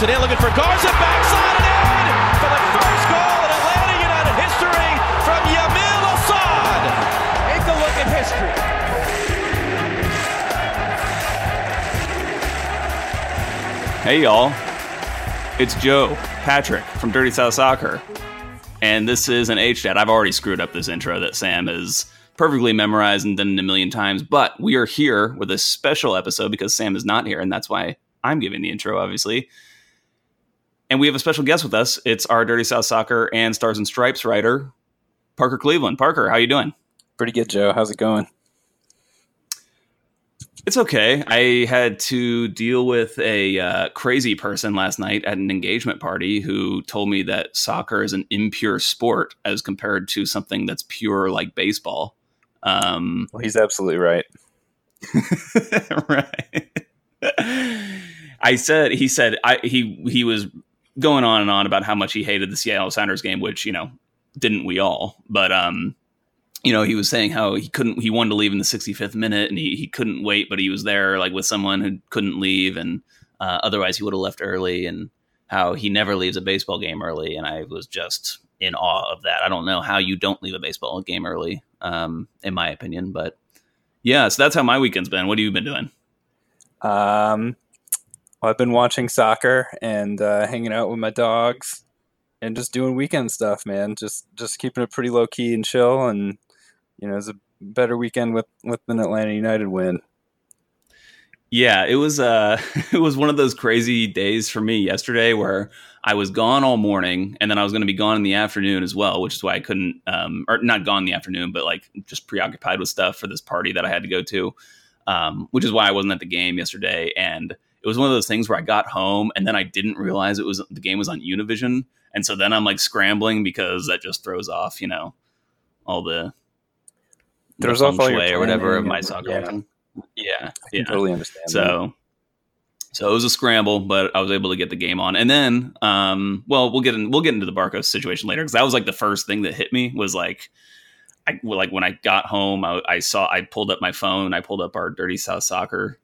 it in, looking for Garza, backside and in for the first goal in Atlanta United history from Yamil Assad. Take a look at history. Hey y'all, it's Joe Patrick from Dirty South Soccer, and this is an H-Chat. I've already screwed up this intro that Sam has perfectly memorized and done it a million times, but we are here with a special episode because Sam is not here, and that's why I'm giving the intro, obviously. And we have a special guest with us. It's our Dirty South Soccer and Stars and Stripes writer, Parker Cleveland. Parker, how you doing? Pretty good, Joe. How's it going? It's okay. I had to deal with a crazy person last night at an engagement party who told me that soccer is an impure sport as compared to something that's pure like baseball. Well, he's absolutely right. Right. He was going on and on about how much he hated the Seattle Sounders game, which, didn't we all? But, he was saying how he wanted to leave in the 65th minute and he couldn't wait, but he was there like with someone who couldn't leave. And otherwise he would have left early, and how he never leaves a baseball game early. And I was just in awe of that. I don't know how you don't leave a baseball game early, in my opinion, but yeah, so that's how my weekend's been. What have you been doing? Well, I've been watching soccer and hanging out with my dogs and just doing weekend stuff, man. Just keeping it pretty low key and chill. And, it's a better weekend with an Atlanta United win. Yeah, it was it was one of those crazy days for me yesterday where I was gone all morning and then I was going to be gone in the afternoon as well, which is why I couldn't, or not gone in the afternoon, but like just preoccupied with stuff for this party that I had to go to, which is why I wasn't at the game yesterday. And it was one of those things where I got home and then I didn't realize the game was on Univision. And so then I'm like scrambling because that just throws off, all the throws off all your or whatever of my soccer. Yeah. I totally understand. So it was a scramble, but I was able to get the game on. And then, we'll get into the Barcos situation later, because that was like the first thing that hit me was like, when I got home, I pulled up my phone, I pulled up our Dirty South Soccer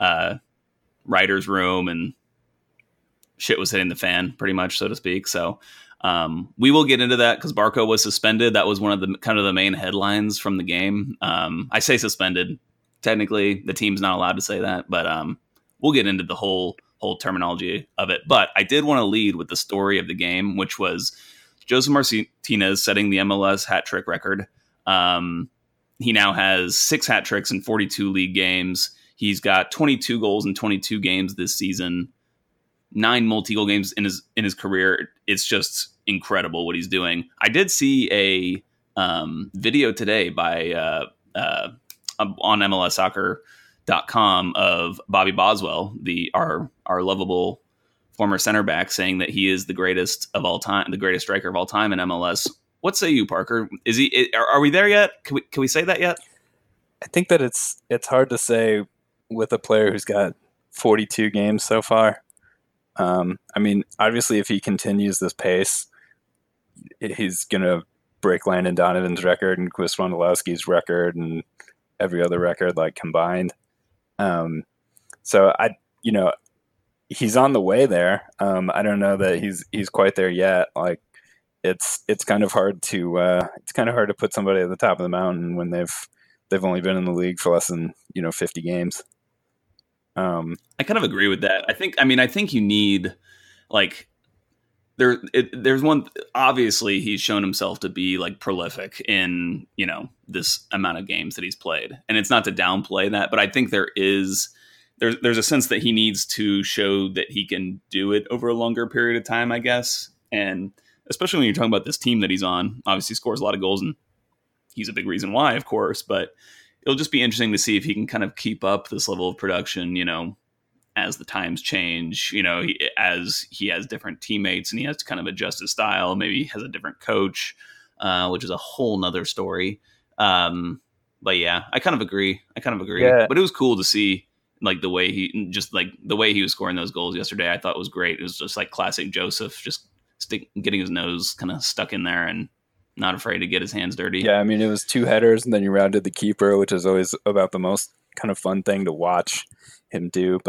writer's room, and shit was hitting the fan pretty much, so to speak. So we will get into that because Barco was suspended. That was one of the kind of the main headlines from the game. I say suspended. Technically, the team's not allowed to say that, but we'll get into the whole terminology of it. But I did want to lead with the story of the game, which was Josef Martinez setting the MLS hat trick record. He now has 6 hat tricks in 42 league games. He's got 22 goals in 22 games this season, 9 multi-goal games in his career. It's just incredible what he's doing. I did see a video today by on MLSsoccer.com of Bobby Boswell, our lovable former center back, saying that he is the greatest of all time, the greatest striker of all time in MLS. What say you, Parker? Is he? Are we there yet? Can we say that yet? I think that it's hard to say with a player who's got 42 games so far. Obviously, if he continues this pace, he's gonna break Landon Donovan's record and Chris Wondolowski's record and every other record like combined. So he's on the way there. I don't know that he's quite there yet. Like it's kind of hard to put somebody at the top of the mountain when they've only been in the league for less than 50 games. I kind of agree with that. I think you need like there's one. Obviously, he's shown himself to be like prolific in this amount of games that he's played, and it's not to downplay that, but I think there's a sense that he needs to show that he can do it over a longer period of time, I guess, and especially when you're talking about this team that he's on. Obviously, scores a lot of goals, and he's a big reason why, of course, but it'll just be interesting to see if he can kind of keep up this level of production, as the times change, as he has different teammates and he has to kind of adjust his style. Maybe he has a different coach, which is a whole nother story. But yeah, I kind of agree. Yeah. But it was cool to see like the way he was scoring those goals yesterday. I thought was great. It was just like classic Josef, just getting his nose kind of stuck in there and not afraid to get his hands dirty. Yeah, it was 2 headers and then you rounded the keeper, which is always about the most kind of fun thing to watch him do. But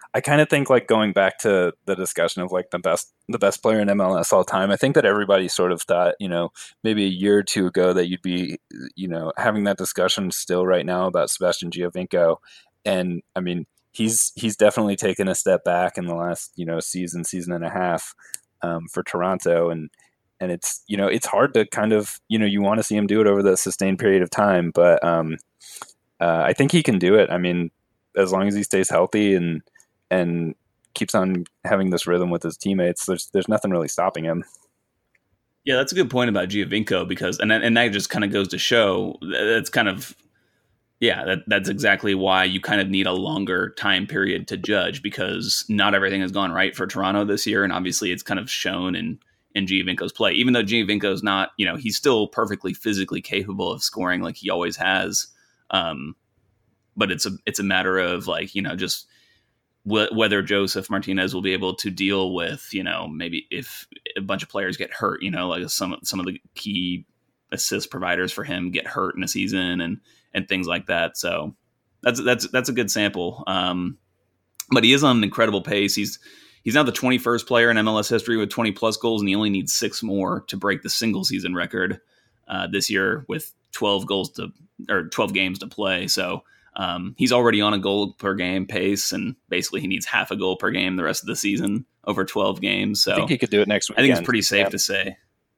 I kind of think like going back to the discussion of like the best player in MLS all time. I think that everybody sort of thought, maybe a year or two ago that you'd be, having that discussion still right now about Sebastian Giovinco. And I mean, he's definitely taken a step back in the last, season and a half for Toronto. And it's, it's hard to kind of, you want to see him do it over the sustained period of time. But I think he can do it. I mean, as long as he stays healthy and keeps on having this rhythm with his teammates, there's nothing really stopping him. Yeah, that's a good point about Giovinco because that just kind of goes to show that's kind of that's exactly why you kind of need a longer time period to judge, because not everything has gone right for Toronto this year, and obviously it's kind of shown in Giovinco's play. Even though Giovinco's not, he's still perfectly physically capable of scoring like he always has, but it's a matter of like just whether Joseph Martinez will be able to deal with, maybe if a bunch of players get hurt, like some of the key assist providers for him get hurt in a season and things like that. So that's a good sample. But he is on an incredible pace. He's now the 21st player in MLS history with 20 plus goals, and he only needs 6 more to break the single season record this year with 12 games to play. So he's already on a goal per game pace, and basically he needs half a goal per game the rest of the season over 12 games. So I think he could do it next week. I think it's pretty safe to say.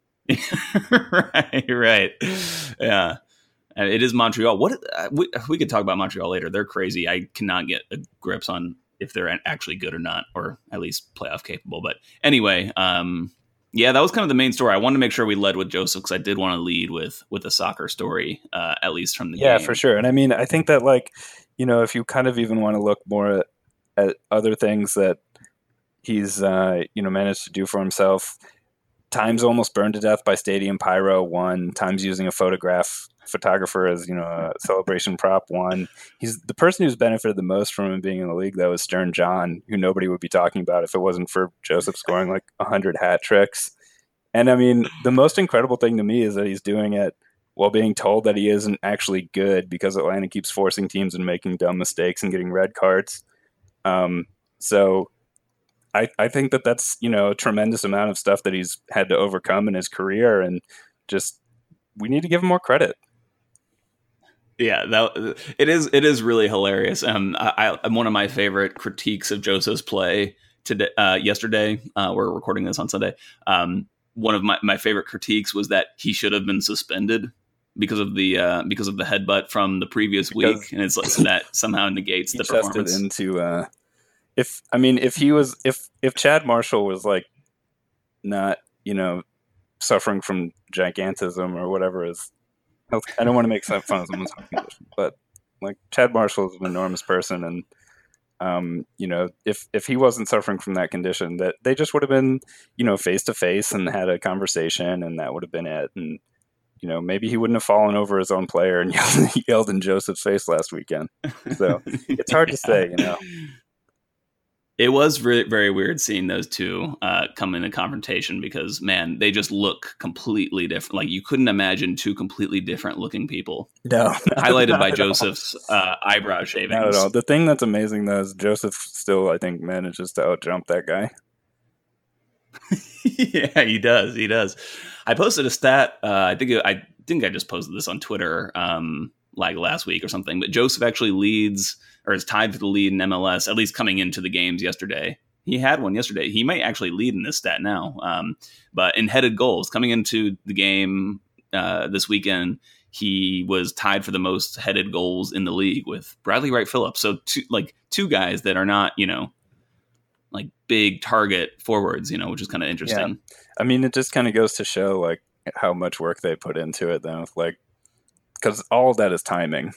Right. Yeah. And it is Montreal. We could talk about Montreal later. They're crazy. I cannot get grips on if they're actually good or not, or at least playoff capable. But anyway, that was kind of the main story. I wanted to make sure we led with Joseph because I did want to lead with a soccer story, at least from the game. Yeah, for sure. And I mean, I think that like, if you kind of even want to look more at other things that he's, managed to do for himself, times almost burned to death by stadium pyro, 1, times using a photographer as, a celebration prop, 1. He's the person who's benefited the most from him being in the league, though, is Stern John, who nobody would be talking about if it wasn't for Joseph scoring like 100 hat tricks. And I mean, the most incredible thing to me is that he's doing it while being told that he isn't actually good because Atlanta keeps forcing teams and making dumb mistakes and getting red cards. So I think that that's, a tremendous amount of stuff that he's had to overcome in his career, and just we need to give him more credit. Yeah, it is really hilarious. I'm one of my favorite critiques of Joseph's play today. Yesterday, we're recording this on Sunday. One of my favorite critiques was that he should have been suspended because of the headbutt from the previous week, and it's like so that somehow negates the performance. Into if Chad Marshall was like not suffering from gigantism or whatever is. I don't want to make fun of someone's health condition, but like Chad Marshall is an enormous person, and if he wasn't suffering from that condition, that they just would have been face to face and had a conversation, and that would have been it. And maybe he wouldn't have fallen over his own player and yelled in Joseph's face last weekend. So it's hard to say, It was very, very weird seeing those two come in a confrontation because, man, they just look completely different. Like you couldn't imagine 2 completely different looking people. No, highlighted by Joseph's eyebrow shavings. Not at all. The thing that's amazing though is Joseph still, I think, manages to outjump that guy. Yeah, he does. He does. I posted a stat. I think I just posted this on Twitter like last week or something. But Joseph actually leads or is tied for the lead in MLS, at least coming into the games yesterday. He had one yesterday. He might actually lead in this stat now. But in headed goals, coming into the game this weekend, he was tied for the most headed goals in the league with Bradley Wright Phillips. So two guys that are not, like big target forwards, which is kind of interesting. Yeah. I mean, it just kind of goes to show like how much work they put into it though. Like, because all of that is timing.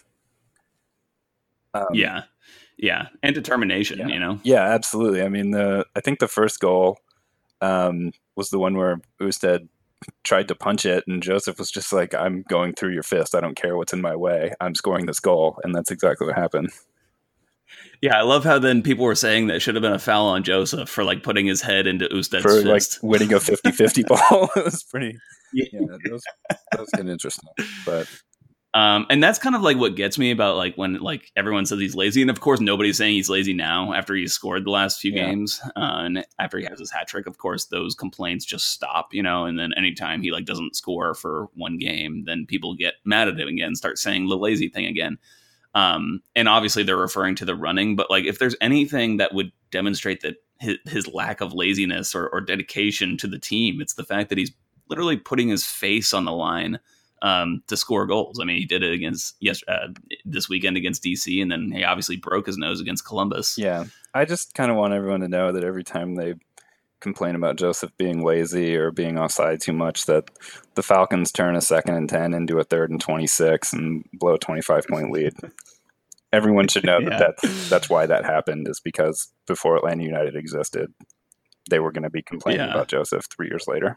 Yeah, and determination. Yeah, absolutely. I mean, I think the first goal was the one where Ousted tried to punch it, and Joseph was just like, "I'm going through your fist. I don't care what's in my way. I'm scoring this goal," and that's exactly what happened. Yeah, I love how then people were saying that it should have been a foul on Joseph for like putting his head into Ousted's for fist. Like winning a 50-50 ball. It was pretty. Yeah, that was getting interesting, but. And that's kind of like what gets me about like when like everyone says he's lazy, and of course nobody's saying he's lazy now after he's scored the last few games, and after he has his hat trick. Of course, those complaints just stop, and then anytime he like doesn't score for one game, then people get mad at him again, start saying the lazy thing again. And obviously they're referring to the running, but like if there's anything that would demonstrate that his lack of laziness or dedication to the team, it's the fact that he's literally putting his face on the line to score goals. I mean, he did it against this weekend against DC, and then he obviously broke his nose against Columbus. Yeah, I just kind of want everyone to know that every time they complain about Joseph being lazy or being offside too much, that the Falcons turn a 2nd and 10 into a 3rd and 26 and blow a 25-point lead. Everyone should know that that's why that happened, is because before Atlanta United existed, they were going to be complaining about Joseph 3 years later.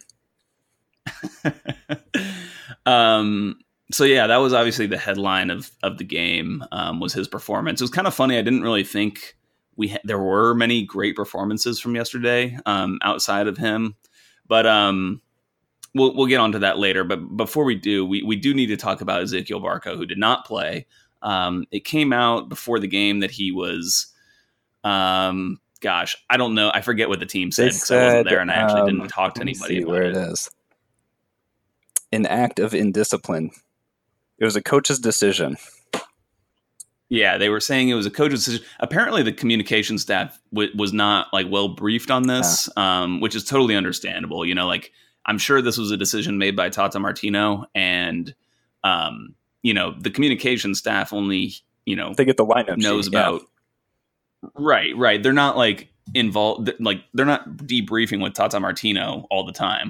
So yeah, that was obviously the headline of the game, was his performance. It was kind of funny. I didn't really think there were many great performances from yesterday, outside of him, but we'll get onto that later. But before we do, we do need to talk about Ezequiel Barco, who did not play. It came out before the game that he was, gosh, I don't know. I forget what the team said because I wasn't there and I actually didn't talk to anybody about where it is. An act of indiscipline. It was a coach's decision. Yeah, they were saying it was a coach's decision. Apparently, the communication staff was not like well briefed on this, which is totally understandable. Like I'm sure this was a decision made by Tata Martino, and the communication staff only they get the lineup knows sheet, about. Right. They're not like involved. Like they're not debriefing with Tata Martino all the time.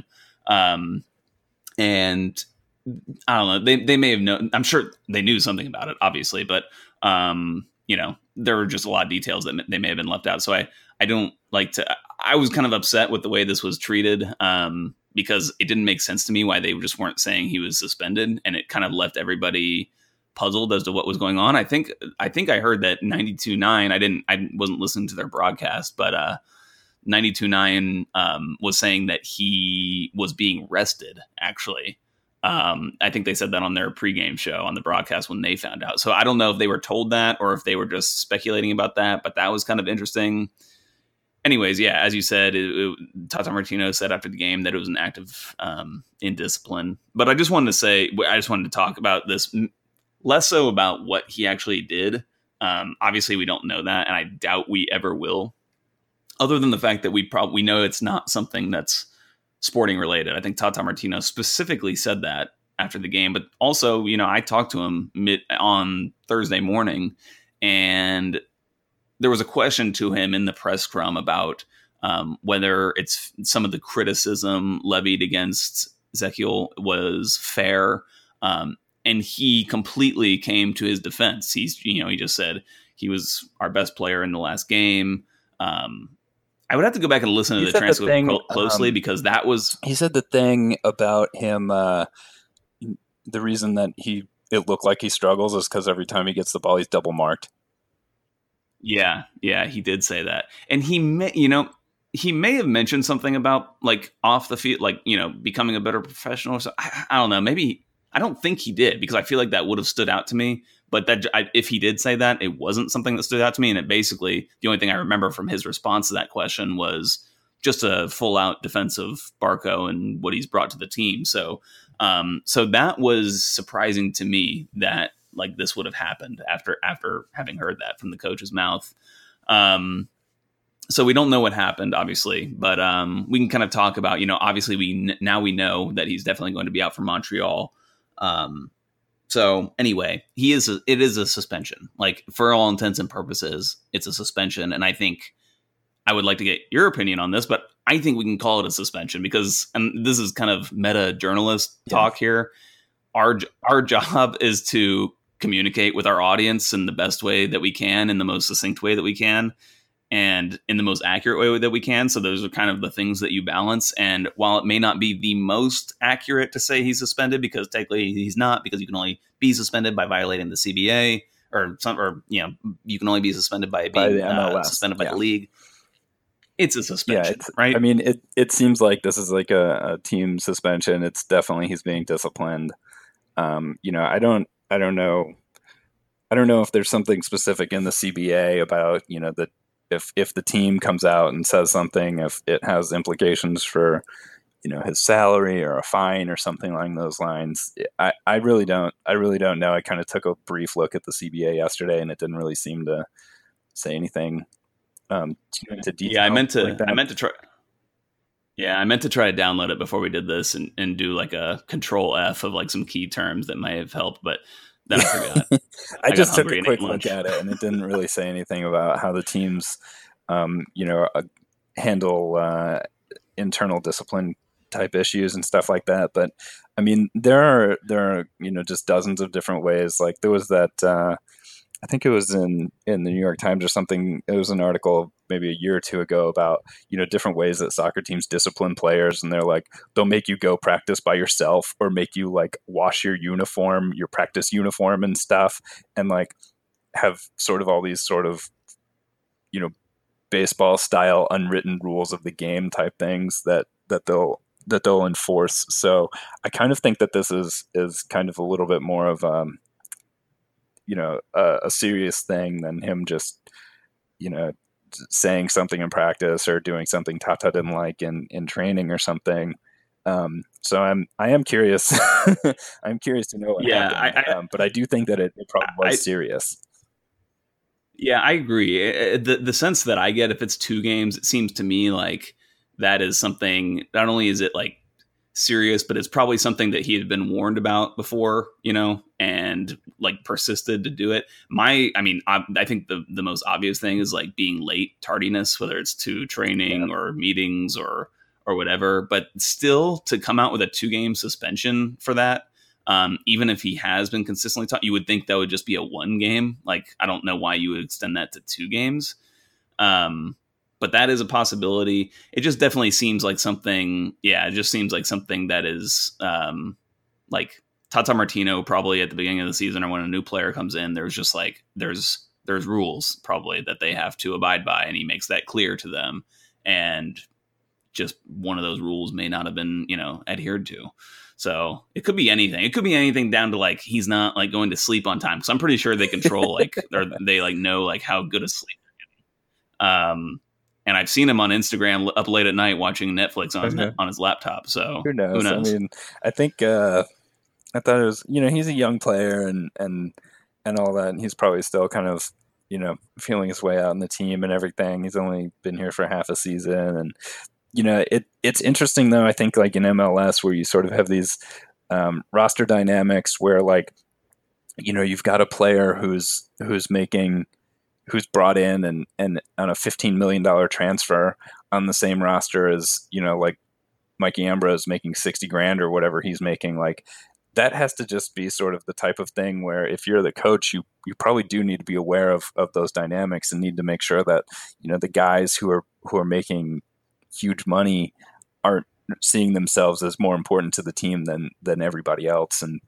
And I don't know, they may have known, I'm sure they knew something about it, obviously, but, there were just a lot of details that they may have been left out. So I don't like to, I was kind of upset with the way this was treated, because it didn't make sense to me why they just weren't saying he was suspended, and it kind of left everybody puzzled as to what was going on. I think I heard that 92.9, I wasn't listening to their broadcast, but, 92.9 was saying that he was being rested, actually. I think they said that on their pregame show on the broadcast when they found out. So I don't know if they were told that or if they were just speculating about that, but that was kind of interesting. Anyways, yeah, as you said, Tata Martino said after the game that it was an act of indiscipline. But I just wanted to talk about this, less so about what he actually did. Obviously, we don't know that, and I doubt we ever will. Other than the fact that we know it's not something that's sporting related. I think Tata Martino specifically said that after the game, but also, I talked to him on Thursday morning, and there was a question to him in the press scrum about whether it's some of the criticism levied against Ezequiel was fair. And he completely came to his defense. He just said he was our best player in the last game. I would have to go back and listen to the transcript closely because that was... He said the thing about him, the reason that it looked like he struggles is because every time he gets the ball, he's double marked. Yeah, he did say that. And he may have mentioned something about like off the field, like, becoming a better professional. So I don't know, maybe, I don't think he did, because I feel like that would have stood out to me. But if he did say that, it wasn't something that stood out to me. And it basically, the only thing I remember from his response to that question was just a full out defense of Barco and what he's brought to the team. So that was surprising to me that like this would have happened after having heard that from the coach's mouth. So we don't know what happened, obviously, but we can kind of talk about, obviously we know that he's definitely going to be out for Montreal. So anyway, it is a suspension. Like, for all intents and purposes, it's a suspension. And I think I would like to get your opinion on this, but I think we can call it a suspension because, and this is kind of meta journalist talk here. Our job is to communicate with our audience in the best way that we can, in the most succinct way that we can, and in the most accurate way that we can. So those are kind of the things that you balance. And while it may not be the most accurate to say he's suspended, because technically he's not, because you can only be suspended by violating the CBA you can only be suspended by being suspended by the league. It's a suspension, right? I mean, it seems like this is like a team suspension. It's definitely, he's being disciplined. I don't I don't know. I don't know if there's something specific in the CBA about, that if the team comes out and says something, if it has implications for, his salary or a fine or something along those lines. I really don't know. I kind of took a brief look at the CBA yesterday, and it didn't really seem to say anything too into detail. Yeah, I meant to. like that. I meant to try. Yeah, I meant to try to download it before we did this and do like a control F of like some key terms that might have helped, but then I forgot. I just took hungry a and quick ate lunch. look at it, and it didn't really say anything about how the teams, handle internal discipline type issues and stuff like that. But I mean, there are just dozens of different ways. Like there was that. I think it was in the New York Times or something. It was an article maybe a year or two ago about different ways that soccer teams discipline players, and they're like they'll make you go practice by yourself or make you like wash your uniform, your practice uniform and stuff, and like have sort of all these sort of you know baseball style unwritten rules of the game type things that they'll enforce. So I kind of think that this is kind of a little bit more of a serious thing than him just you know saying something in practice or doing something Tata didn't like in training or something. So I am curious. I'm curious to know what Yeah, happened. But I do think that it probably was I serious. yeah, I agree. The sense that I get, if it's 2 games, it seems to me like that is something. Not only is it like serious, but it's probably something that he had been warned about before, and like persisted to do it. I think the most obvious thing is like being late, tardiness, whether it's to training or meetings or whatever. But still, to come out with a 2-game suspension for that, even if he has been consistently taught, you would think that would just be a 1 game. Like, I don't know why you would extend that to 2 games. But that is a possibility. It just definitely seems like something. Yeah, it just seems like something that is like Tata Martino probably at the beginning of the season or when a new player comes in. There's just like there's rules probably that they have to abide by, and he makes that clear to them. And just one of those rules may not have been adhered to. So it could be anything. It could be anything down to like he's not like going to sleep on time, because I'm pretty sure they control like or they like know like how good a sleep they're getting. And I've seen him on Instagram up late at night watching Netflix on his laptop. So who knows? I mean, I think I thought it was he's a young player and all that, and he's probably still kind of feeling his way out in the team and everything. He's only been here for half a season, and it's interesting though. I think like in MLS where you sort of have these roster dynamics where like you've got a player who's brought in and on a $15 million transfer on the same roster as, like Mikey Ambrose making 60 grand or whatever he's making. Like that has to just be sort of the type of thing where if you're the coach, you probably do need to be aware of those dynamics and need to make sure that, the guys who are making huge money aren't seeing themselves as more important to the team than everybody else. And,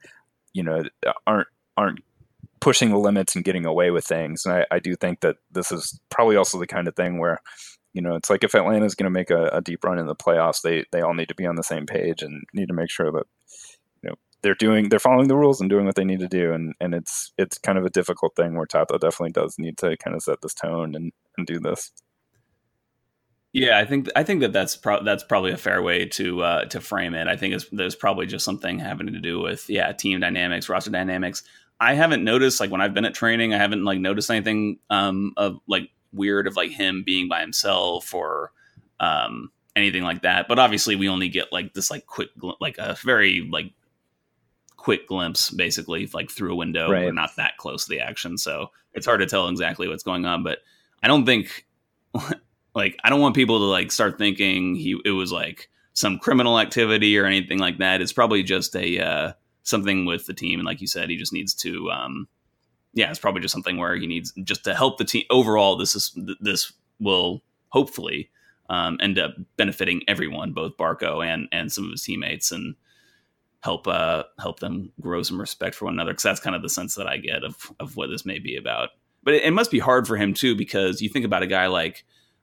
aren't pushing the limits and getting away with things. And I do think that this is probably also the kind of thing where, it's like if Atlanta is going to make a deep run in the playoffs, they all need to be on the same page and need to make sure that, they're following the rules and doing what they need to do. And it's kind of a difficult thing where Tata definitely does need to kind of set this tone and do this. Yeah, I think that's probably a fair way to frame it. I think there's probably just something having to do with team dynamics, roster dynamics. I haven't noticed, like when I've been at training, I haven't like noticed anything of like weird of like him being by himself or anything like that. But obviously, we only get like this like quick, like a very like quick glimpse, basically like through a window. Right. We're not that close to the action, so it's hard to tell exactly what's going on. But I don't think like I don't want people to like start thinking it was like some criminal activity or anything like that. It's probably just a something with the team, and like you said, he just needs to it's probably just something where he needs just to help the team overall. This will hopefully end up benefiting everyone, both Barco and some of his teammates, and help them grow some respect for one another, because that's kind of the sense that I get of what this may be about. But it must be hard for him too, because you think about a guy like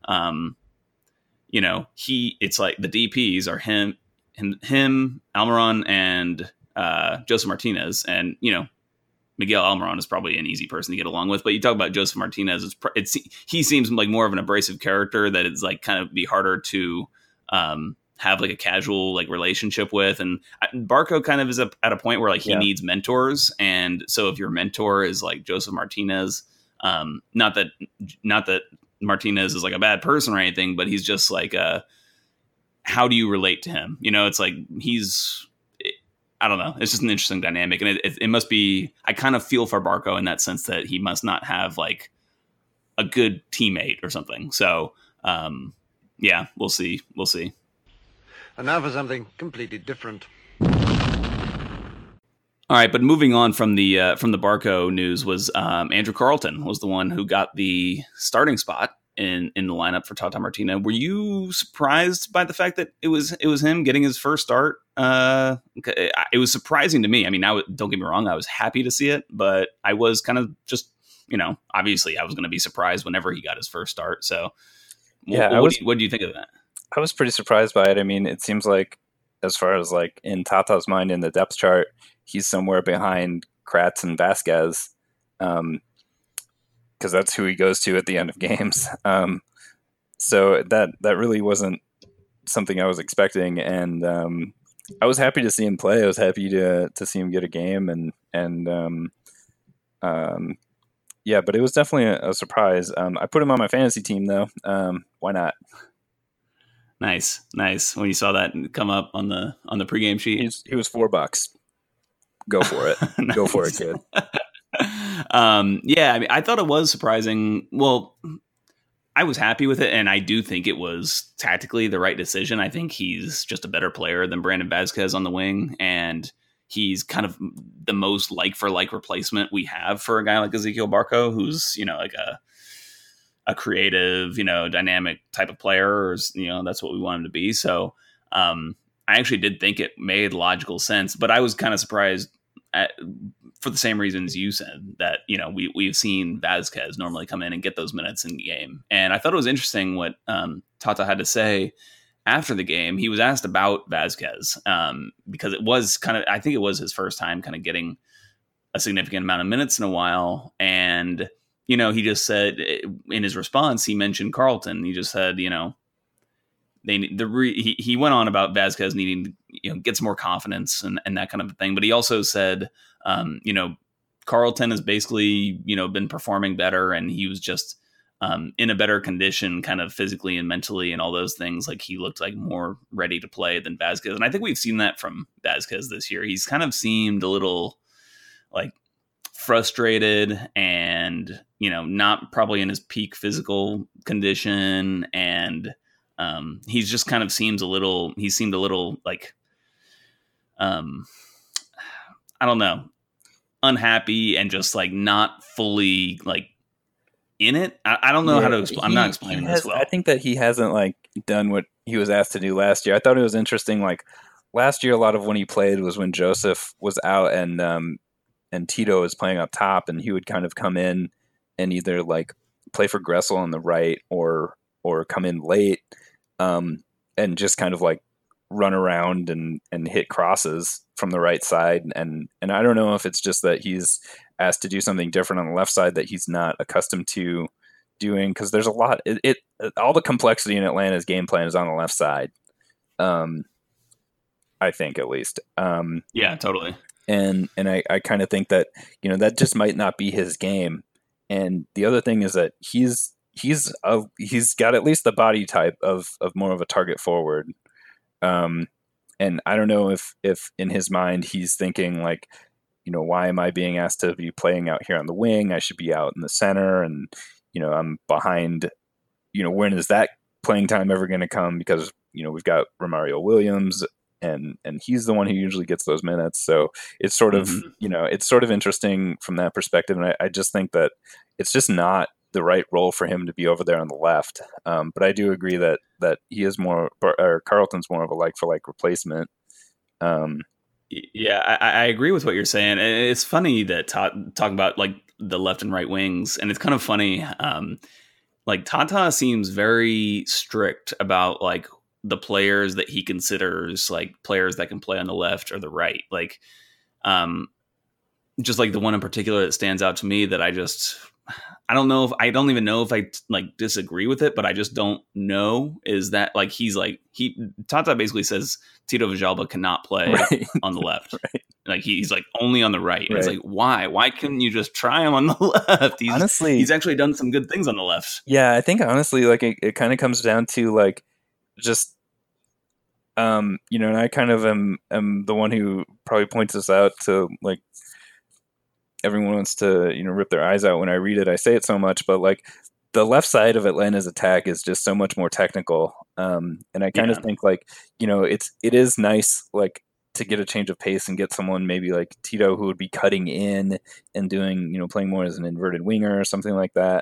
it's like the DPs are him Almiron and Joseph Martinez, and Miguel Almiron is probably an easy person to get along with. But you talk about Joseph Martinez, he seems like more of an abrasive character that it's like kind of be harder to have like a casual like relationship with. And Barco kind of is at a point where like he needs mentors. And so if your mentor is like Joseph Martinez, not that Martinez is like a bad person or anything, but he's just like, how do you relate to him? You know, it's like I don't know. It's just an interesting dynamic. And it must be, I kind of feel for Barco in that sense that he must not have like a good teammate or something. So, yeah, we'll see. We'll see. And now for something completely different. All right, but moving on from the Barco news was Andrew Carlton was the one who got the starting spot in the lineup for Tata Martino. Were you surprised by the fact that it was him getting his first start? It was surprising to me. I mean, don't get me wrong, I was happy to see it, but I was kind of just, you know, obviously I was going to be surprised whenever he got his first start. So, yeah, what do you think of that? I was pretty surprised by it. I mean, it seems like, as far as like in Tata's mind in the depth chart, he's somewhere behind Kratz and Vasquez, because that's who he goes to at the end of games. So that really wasn't something I was expecting, and I was happy to see him play. I was happy to see him get a game, and yeah, but it was definitely a surprise. I put him on my fantasy team though. Why not? Nice. When you saw that come up on the pregame sheet, he was $4. Go for it. Nice. Go for it, kid. Yeah, I mean, I thought it was surprising. Well, I was happy with it, and I do think it was tactically the right decision. I think he's just a better player than Brandon Vasquez on the wing, and he's kind of the most like-for-like replacement we have for a guy like Ezequiel Barco, who's, you know, like a creative, you know, dynamic type of player, or, you know, that's what we want him to be. So I actually did think it made logical sense, but I was kind of surprised for the same reasons you said, that, you know, we've seen Vasquez normally come in and get those minutes in the game. And I thought it was interesting what Tata had to say after the game. He was asked about Vasquez because it was I think it was his first time kind of getting a significant amount of minutes in a while. And, you know, he just said in his response, he mentioned Carlton. He just said, you know, he went on about Vasquez needing to, you know, get some more confidence and that kind of thing. But he also said, you know, Carlton has basically, you know, been performing better, and he was just in a better condition, kind of physically and mentally and all those things. Like, he looked like more ready to play than Vasquez. And I think we've seen that from Vasquez this year. He's kind of seemed a little like frustrated and, you know, not probably in his peak physical condition. And he's just kind of seemed a little like, I don't know, unhappy and just like not fully like in it. I don't know how to explain. I'm not explaining this well. I think that he hasn't like done what he was asked to do last year. I thought it was interesting. Like last year, a lot of when he played was when Joseph was out and Tito was playing up top, and he would kind of come in and either like play for Gressel on the right or come in late, and just kind of like run around and hit crosses from the right side. And I don't know if it's just that he's asked to do something different on the left side that he's not accustomed to doing, because there's a lot. All the complexity in Atlanta's game plan is on the left side. I think, at least. Yeah, totally. And I kind of think that, you know, that just might not be his game. And the other thing is that he's got at least the body type of more of a target forward. And I don't know if in his mind he's thinking like, you know, why am I being asked to be playing out here on the wing? I should be out in the center, and, you know, I'm behind. You know, when is that playing time ever going to come? Because, you know, we've got Romario Williams, and he's the one who usually gets those minutes. So it's sort of, you know, it's sort of interesting from that perspective. And I just think that it's just not the right role for him to be over there on the left. But I do agree that he is more, or Carlton's more of a like-for-like replacement. Yeah, I agree with what you're saying. It's funny that talking about like the left and right wings, and it's kind of funny. Like Tata seems very strict about like the players that he considers like players that can play on the left or the right. Like, just like the one in particular that stands out to me that I don't even know if I like disagree with it, but I just don't know is that like Tata basically says Tito Villalba cannot play on the left. Right. Like he's like only on the right. And it's like, why couldn't you just try him on the left? He's actually done some good things on the left. Yeah, I think honestly, like it kind of comes down to like just and I kind of am the one who probably points this out to like everyone wants to rip their eyes out when I read it. I say it so much, but like the left side of Atlanta's attack is just so much more technical, and I kind of think like it is nice like to get a change of pace and get someone maybe like Tito who would be cutting in and doing playing more as an inverted winger or something like that.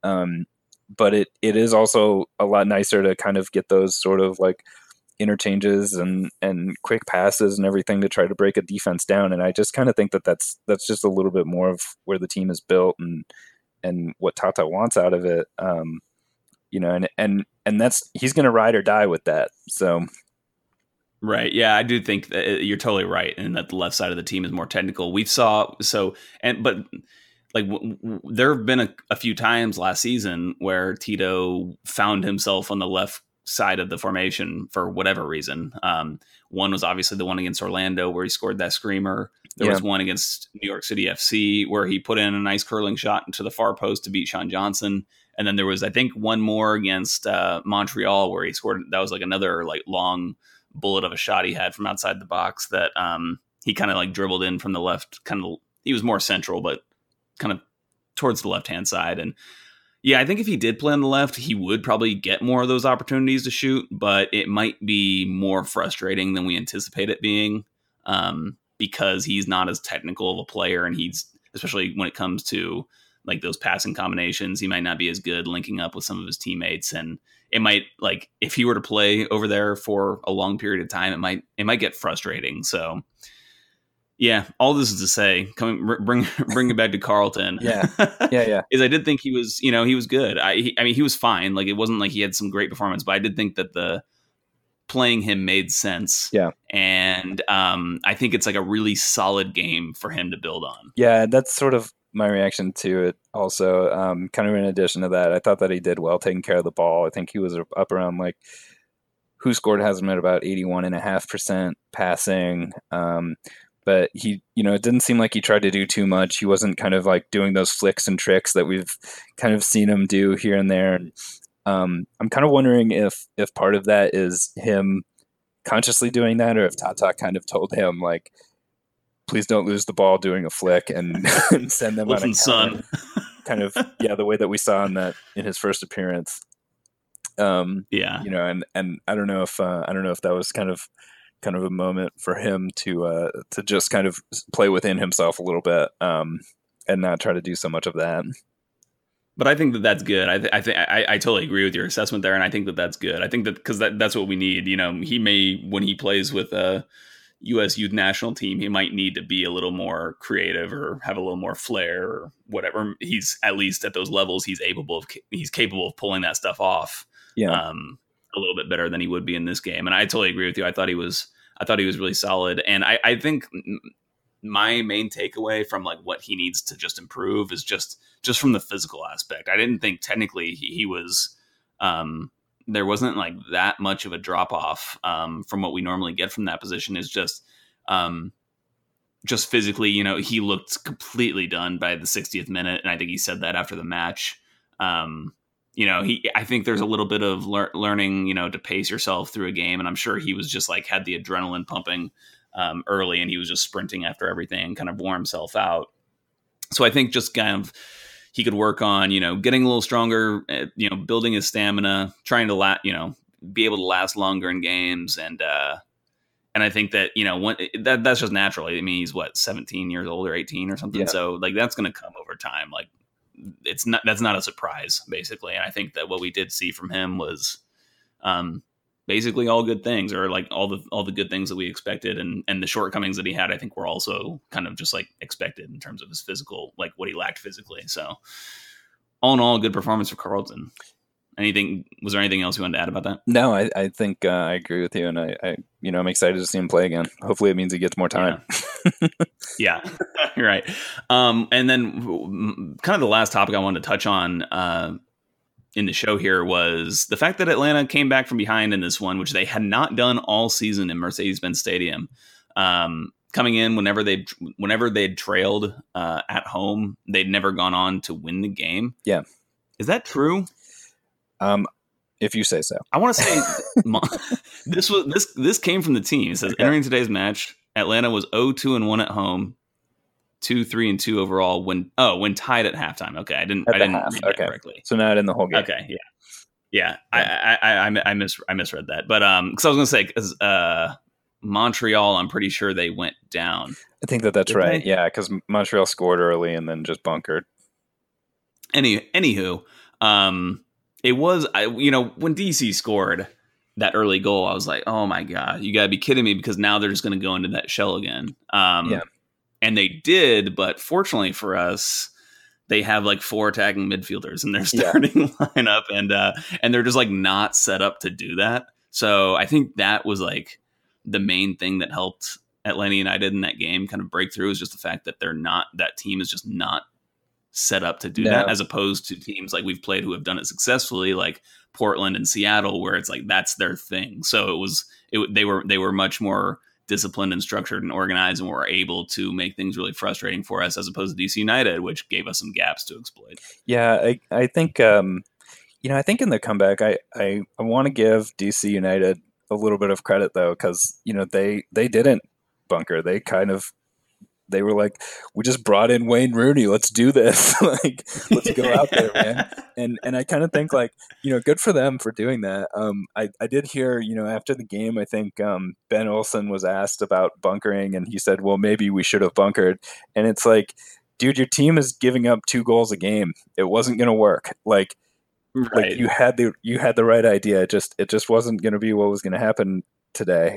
But it is also a lot nicer to kind of get those sort of like interchanges and quick passes and everything to try to break a defense down. And I just kind of think that that's just a little bit more of where the team is built and what Tata wants out of it. And that's, he's going to ride or die with that. So. Right. Yeah, I do think that you're totally right. And that the left side of the team is more technical. But there have been a few times last season where Tito found himself on the left side of the formation for whatever reason. One was obviously the one against Orlando where he scored that screamer. There was one against New York City FC where he put in a nice curling shot into the far post to beat Sean Johnson. And then there was, I think, one more against Montreal where he scored. That was like another like long bullet of a shot he had from outside the box that he kind of like dribbled in from the left. He was more central, but kind of towards the left-hand side. And yeah, I think if he did play on the left, he would probably get more of those opportunities to shoot, but it might be more frustrating than we anticipate it being because he's not as technical of a player. And he's, especially when it comes to like those passing combinations, he might not be as good linking up with some of his teammates. And it might, like, if he were to play over there for a long period of time, it might get frustrating. So yeah, all this is to say, bring it back to Carlton. Yeah. Is I did think he was, he was good. I mean, he was fine. Like, it wasn't like he had some great performance, but I did think that the playing him made sense. Yeah. And I think it's like a really solid game for him to build on. Yeah, that's sort of my reaction to it also. Kind of in addition to that, I thought that he did well taking care of the ball. I think he was up around like, who scored has him at about 81.5% passing. But he, it didn't seem like he tried to do too much. He wasn't kind of like doing those flicks and tricks that we've kind of seen him do here and there. And I'm kind of wondering if part of that is him consciously doing that, or if Tata kind of told him like, please don't lose the ball doing a flick and send them on a son. Kind of, the way that we saw in his first appearance. And I don't know if that was kind of a moment for him to just kind of play within himself a little bit and not try to do so much of that. But I think that that's good. I think I totally agree with your assessment there, and I think that that's good. I think that because that's what we need. He may, when he plays with a U.S. youth national team, he might need to be a little more creative or have a little more flair or whatever. He's at least at those levels, he's capable of pulling that stuff off. Yeah. A little bit better than he would be in this game. And I totally agree with you. I thought he was really solid. And I think my main takeaway from like what he needs to just improve is just from the physical aspect. I didn't think technically he was, there wasn't like that much of a drop off from what we normally get from that position. Is just physically, he looked completely done by the 60th minute. And I think he said that after the match. I think there's a little bit of learning, to pace yourself through a game. And I'm sure he was just like had the adrenaline pumping early and he was just sprinting after everything and kind of wore himself out. So I think just kind of he could work on, getting a little stronger, building his stamina, trying to be able to last longer in games. And I think that, that's just natural. I mean, he's 17 years old or 18 or something. Yeah. So like, that's going to come over time. Like, that's not a surprise, basically. And I think that what we did see from him was basically all good things, or like all the good things that we expected, and the shortcomings that he had, I think, were also kind of just like expected in terms of his physical, like what he lacked physically. So all in all, a good performance for Carlton. Was there anything else you wanted to add about that? No, I think I agree with you, and I'm excited to see him play again. Hopefully it means he gets more time. Yeah. Yeah, you're right. And then kind of the last topic I wanted to touch on in the show here was the fact that Atlanta came back from behind in this one, which they had not done all season in Mercedes-Benz Stadium. Coming in whenever they'd trailed at home, they'd never gone on to win the game. Yeah. Is that true? If you say so. I want to say this came from the team. It says entering today's match, Atlanta was 0-2-1 at home, 2-3-2 overall when tied at halftime. Okay, I didn't read that correctly. So not in the whole game. Okay, yeah. I misread that, but because I was going to say because Montreal, I'm pretty sure they went down. I think that's right. Yeah, because Montreal scored early and then just bunkered. Anywho, it was when DC scored that early goal, I was like, oh my God, you gotta be kidding me, because now they're just going to go into that shell again. And they did, but fortunately for us, they have like 4 attacking midfielders in their starting lineup, and they're just like not set up to do that. So I think that was like the main thing that helped Atlanta United in that game kind of break through, is just the fact that that team is just not set up to do that, as opposed to teams like we've played who have done it successfully, like Portland and Seattle, where it's like that's their thing. So they were much more disciplined and structured and organized, and were able to make things really frustrating for us, as opposed to DC United, which gave us some gaps to exploit. Yeah, I think I think in the comeback, I want to give DC United a little bit of credit though, because they didn't bunker. They were like, we just brought in Wayne Rooney. Let's do this. Like, let's go out there, man. And I kind of think good for them for doing that. I did hear, after the game, I think Ben Olsen was asked about bunkering, and he said, well, maybe we should have bunkered. And it's like, dude, your team is giving up 2 goals a game. It wasn't going to work. Like you had the right idea. It just wasn't going to be what was going to happen today.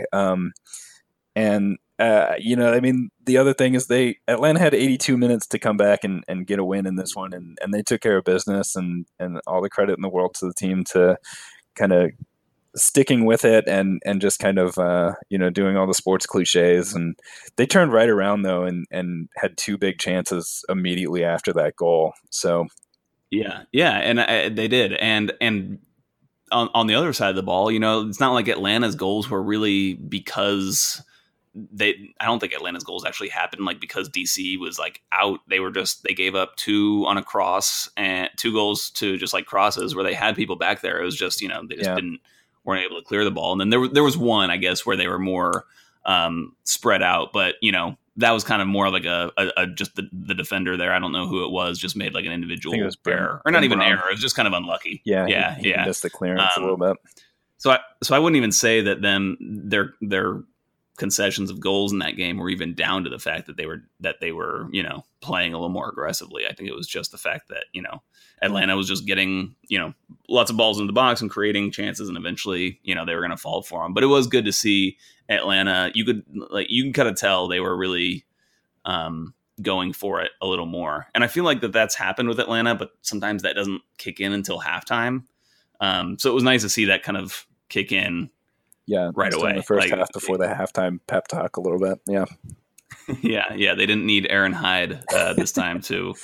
The other thing is Atlanta had 82 minutes to come back and get a win in this one, and they took care of business, and all the credit in the world to the team to kind of sticking with it and just kind of doing all the sports cliches. And they turned right around though, and had 2 big chances immediately after that goal. So yeah, and they did, and on the other side of the ball, it's not like Atlanta's goals were really because I don't think Atlanta's goals actually happened like because DC was like out. They gave up 2 on a cross and 2 goals to just like crosses where they had people back there. It was just, they just weren't able to clear the ball. And then there was one, I guess, where they were more spread out, but that was kind of more like a just the defender there. I don't know who it was, just made like an individual error, or not even error. It was just kind of unlucky. Yeah. He missed the clearance a little bit. So I wouldn't even say that their concessions of goals in that game were even down to the fact that they were playing a little more aggressively. I think it was just the fact that Atlanta was just getting lots of balls in the box and creating chances, and eventually they were going to fall for them. But it was good to see Atlanta. You can kind of tell they were really going for it a little more, and I feel like that's happened with Atlanta, but sometimes that doesn't kick in until halftime. So it was nice to see that kind of kick in. Yeah, right away. In the first half before the halftime pep talk a little bit. Yeah. yeah. They didn't need Aaron Hyde this time to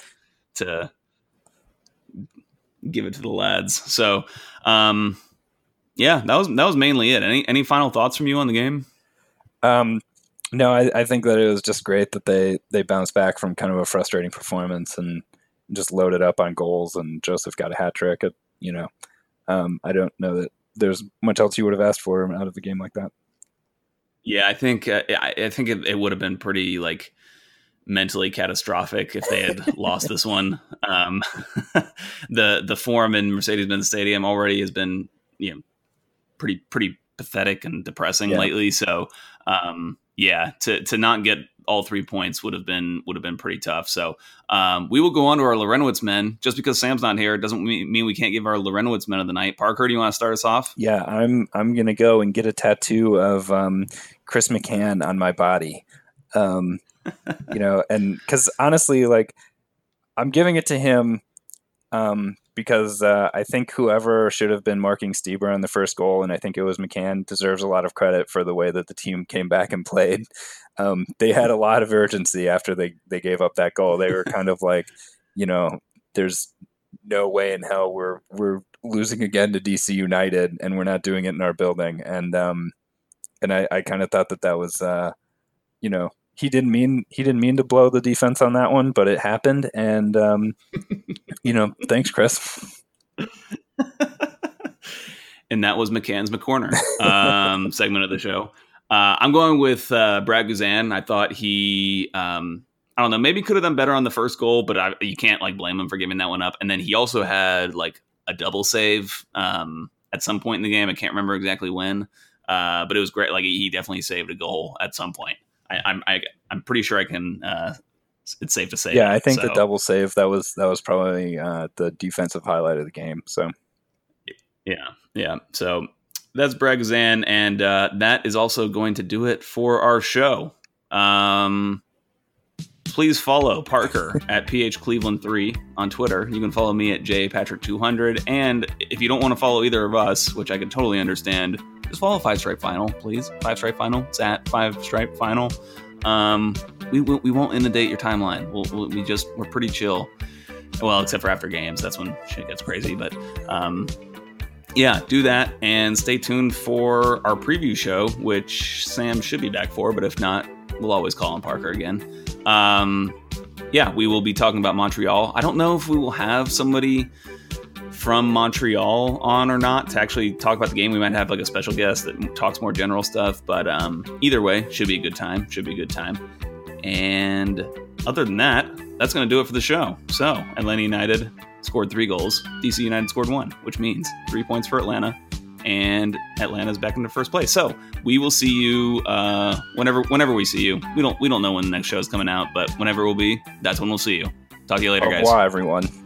give it to the lads. So, that was mainly it. Any final thoughts from you on the game? No, I think that it was just great that they bounced back from kind of a frustrating performance and just loaded up on goals, and Joseph got a hat trick. I don't know that there's much else you would have asked for him out of a game like that. Yeah, I think it would have been pretty like mentally catastrophic if they had lost this one. The form in Mercedes-Benz Stadium already has been pretty pathetic and depressing lately. So to not get all 3 points would have been pretty tough. So we will go on to our Lorenowitz men. Just because Sam's not here doesn't mean we can't give our Lorenowitz men of the night. Parker, do you want to start us off? Yeah, I'm gonna go and get a tattoo of Chris McCann on my body. And because honestly, like, I'm giving it to him because I think whoever should have been marking Stieber on the first goal, and I think it was McCann, deserves a lot of credit for the way that the team came back and played. They had a lot of urgency after they gave up that goal. They were kind of like, there's no way in hell we're losing again to DC United, and we're not doing it in our building. And I kind of thought that was, he didn't mean to blow the defense on that one, but it happened. And, thanks, Chris. And that was McCann's McCorner segment of the show. I'm going with Brad Guzan. I thought he, I don't know, maybe could have done better on the first goal, but you can't blame him for giving that one up. And then he also had a double save at some point in the game. I can't remember exactly when, but it was great. He definitely saved a goal at some point. I'm pretty sure I can. It's safe to say. Yeah, I think the double save that was probably the defensive highlight of the game. So yeah. So that's Brad Guzan, and that is also going to do it for our show. Please follow Parker at PHCleveland3 on Twitter. You can follow me at JPatrick200. And if you don't want to follow either of us, which I can totally understand, just follow 5 Stripe Final, please. 5 Stripe Final. It's at 5 Stripe Final. We won't inundate your timeline. We're pretty chill. Well, except for after games. That's when shit gets crazy. But yeah, do that. And stay tuned for our preview show, which Sam should be back for. But if not, we'll always call on Parker again. Yeah, we will be talking about Montreal. I don't know if we will have somebody from Montreal on or not to actually talk about the game. We might have a special guest that talks more general stuff, but either way, should be a good time. And other than that, that's going to do it for the show. So Atlanta United scored 3 goals. DC United scored 1, which means 3 points for Atlanta. And Atlanta's back into first place. So we will see you whenever we see you. We don't know when the next show is coming out, but whenever it will be, that's when we'll see you. Talk to you later, guys. Au revoir, everyone.